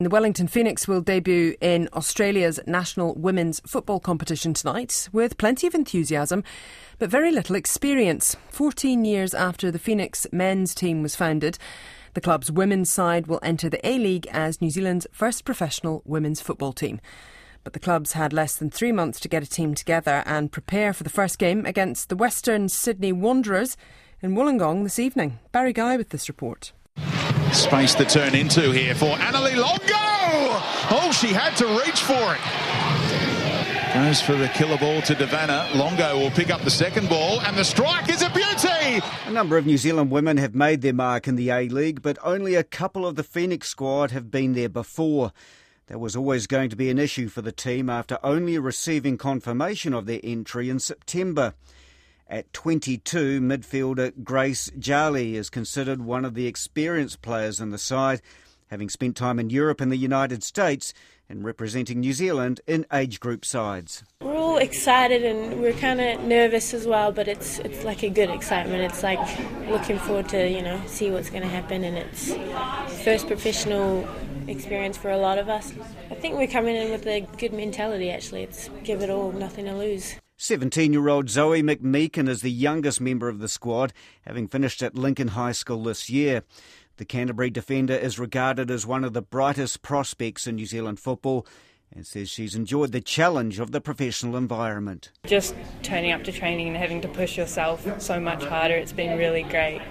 The Wellington Phoenix will debut in Australia's national women's football competition tonight with plenty of enthusiasm but very little experience. 14 years after the Phoenix men's team was founded, the club's women's side will enter the A-League as New Zealand's first professional women's football team. But the clubs had less than 3 months to get a team together and prepare for the first game against the Western Sydney Wanderers in Wollongong this evening. Barry Guy with this report. Space to turn into here for Annalie Longo! Oh, she had to reach for it. Goes for the killer ball to Devanna. Longo will pick up the second ball, and the strike is a beauty! A number of New Zealand women have made their mark in the A-League, but only a couple of the Phoenix squad have been there before. That was always going to be an issue for the team after only receiving confirmation of their entry in September. At 22, midfielder Grace Jali is considered one of the experienced players in the side, having spent time in Europe and the United States and representing New Zealand in age group sides. We're all excited and we're kind of nervous as well, but it's like a good excitement. It's like looking forward to, see what's going to happen, and it's first professional experience for a lot of us. I think we're coming in with a good mentality, actually. It's give it all, nothing to lose. 17-year-old Zoe McMeekin is the youngest member of the squad, having finished at Lincoln High School this year. The Canterbury defender is regarded as one of the brightest prospects in New Zealand football and says she's enjoyed the challenge of the professional environment. Just turning up to training and having to push yourself so much harder, it's been really great.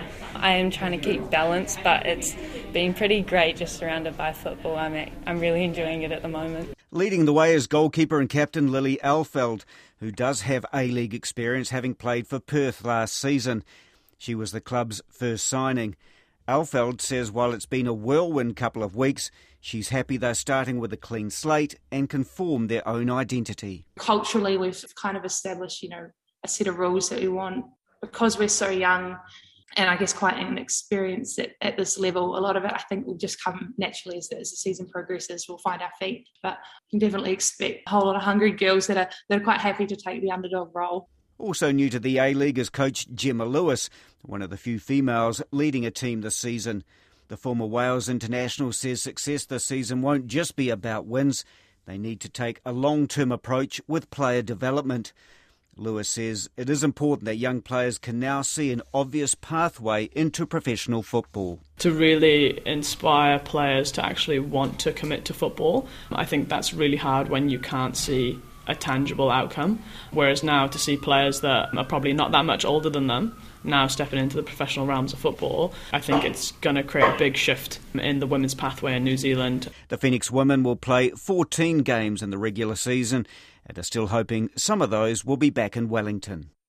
I am trying to keep balance, but it's been pretty great just surrounded by football. I'm really enjoying it at the moment. Leading the way is goalkeeper and captain Lily Alfeld, who does have A-League experience, having played for Perth last season. She was the club's first signing. Alfeld says while it's been a whirlwind couple of weeks, she's happy they're starting with a clean slate and can form their own identity. Culturally, we've kind of established, a set of rules that we want. Because we're so young and I guess quite inexperienced at this level, a lot of it I think will just come naturally as the season progresses. We'll find our feet, but you can definitely expect a whole lot of hungry girls that are quite happy to take the underdog role. Also new to the A-League is coach Gemma Lewis, one of the few females leading a team this season. The former Wales international says success this season won't just be about wins. They need to take a long-term approach with player development. Lewis says it is important that young players can now see an obvious pathway into professional football. To really inspire players to actually want to commit to football, I think that's really hard when you can't see a tangible outcome. Whereas now to see players that are probably not that much older than them now stepping into the professional realms of football, I think it's going to create a big shift in the women's pathway in New Zealand. The Phoenix women will play 14 games in the regular season and are still hoping some of those will be back in Wellington.